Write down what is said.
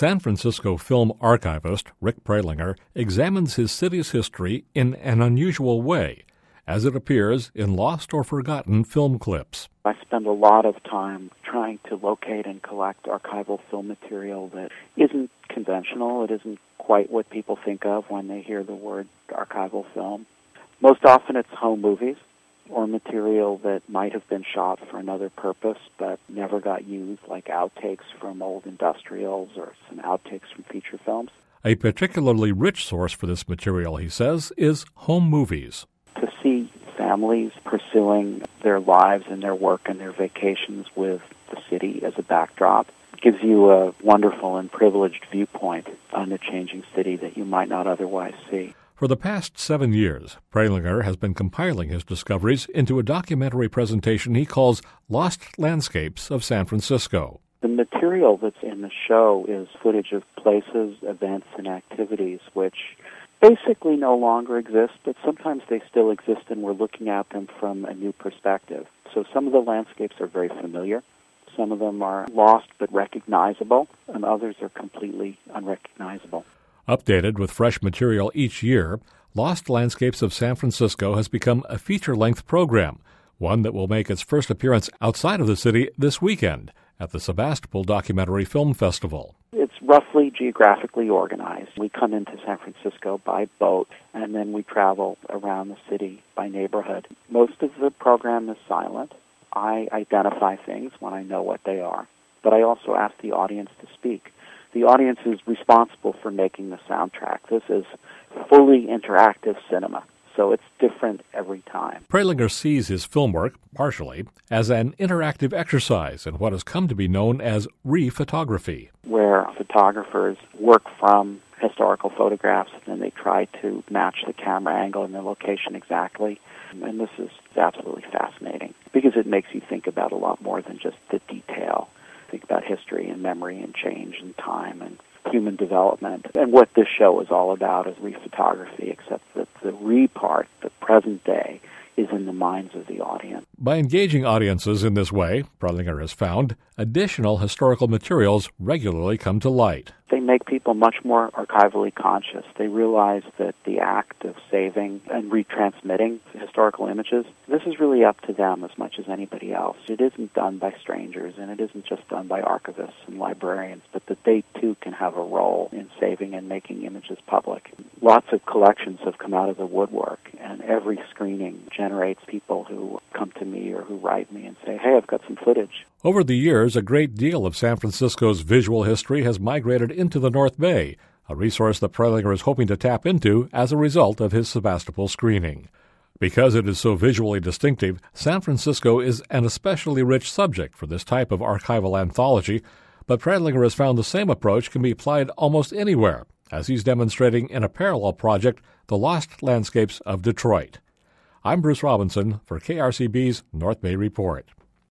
San Francisco film archivist Rick Prelinger examines his city's history in an unusual way, as it appears in lost or forgotten film clips. I spend a lot of time trying to locate and collect archival film material that isn't conventional. It isn't quite what people think of when they hear the word archival film. Most often it's home movies or material that might have been shot for another purpose but never got used, like outtakes from old industrials or some outtakes from feature films. A particularly rich source for this material, he says, is home movies. To see families pursuing their lives and their work and their vacations with the city as a backdrop gives you a wonderful and privileged viewpoint on a changing city that you might not otherwise see. For the past 7 years, Prelinger has been compiling his discoveries into a documentary presentation he calls Lost Landscapes of San Francisco. The material that's in the show is footage of places, events, and activities which basically no longer exist, but sometimes they still exist and we're looking at them from a new perspective. So some of the landscapes are very familiar. Some of them are lost but recognizable, and others are completely unrecognizable. Updated with fresh material each year, Lost Landscapes of San Francisco has become a feature-length program, one that will make its first appearance outside of the city this weekend at the Sebastopol Documentary Film Festival. It's roughly geographically organized. We come into San Francisco by boat, and then we travel around the city by neighborhood. Most of the program is silent. I identify things when I know what they are, but I also ask the audience to speak. The audience is responsible for making the soundtrack. This is fully interactive cinema, so it's different every time. Prelinger sees his film work, partially, as an interactive exercise in what has come to be known as re-photography, where photographers work from historical photographs and then they try to match the camera angle and the location exactly. And this is absolutely fascinating because it makes you think about a lot more than just the detail. Think about history and memory and change and time and human development. And what this show is all about is re-photography, except that the re-part, the present day, is in the minds of the audience. By engaging audiences in this way, Prelinger has found, additional historical materials regularly come to light. They make people much more archivally conscious. They realize that the act of saving and retransmitting historical images, this is really up to them as much as anybody else. It isn't done by strangers, and it isn't just done by archivists and librarians, but that they, too, can have a role in saving and making images public. Lots of collections have come out of the woodwork, and every screening generates people who come to me or who write me and say, hey, I've got some footage. Over the years, a great deal of San Francisco's visual history has migrated into the North Bay, a resource that Prelinger is hoping to tap into as a result of his Sebastopol screening. Because it is so visually distinctive, San Francisco is an especially rich subject for this type of archival anthology, but Prelinger has found the same approach can be applied almost anywhere, as he's demonstrating in a parallel project, The Lost Landscapes of Detroit. I'm Bruce Robinson for KRCB's North Bay Report.